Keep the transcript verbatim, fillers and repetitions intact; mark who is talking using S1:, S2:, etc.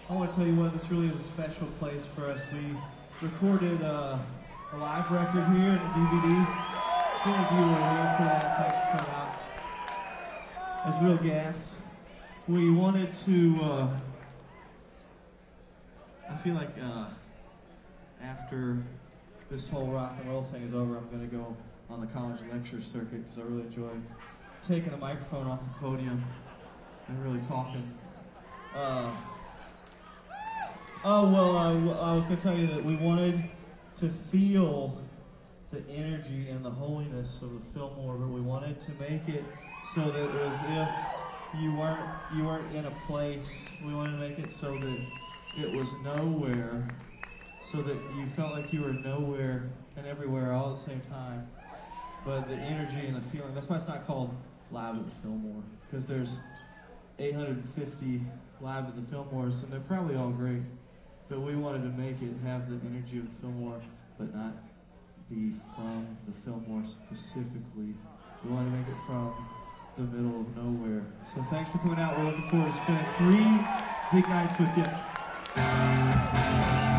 S1: I want to tell you what, this really is a special place for us. We recorded uh, a live record here and a D V D. If any of you were here for that, thanks for coming out. It's real gas. We wanted to, uh, I feel like uh, after this whole rock and roll thing is over, I'm going to go on the college lecture circuit because I really enjoy taking the microphone off the podium and really talking. Uh, oh, well, uh, I was going to tell you that we wanted to feel the energy and the holiness of the Fillmore, but we wanted to make it so that it was if you weren't you weren't in a place. We wanted to make it so that it was nowhere, so that you felt like you were nowhere and everywhere all at the same time. But the energy and the feeling, that's why it's not called Live at the Fillmore, because there's eight hundred fifty Live at the Fillmores, and they're probably all great, but we wanted to make it have the energy of the Fillmore, but not be from the Fillmore specifically. We wanted to make it from the middle of nowhere. So thanks for coming out. We're looking forward to spending three big nights with you.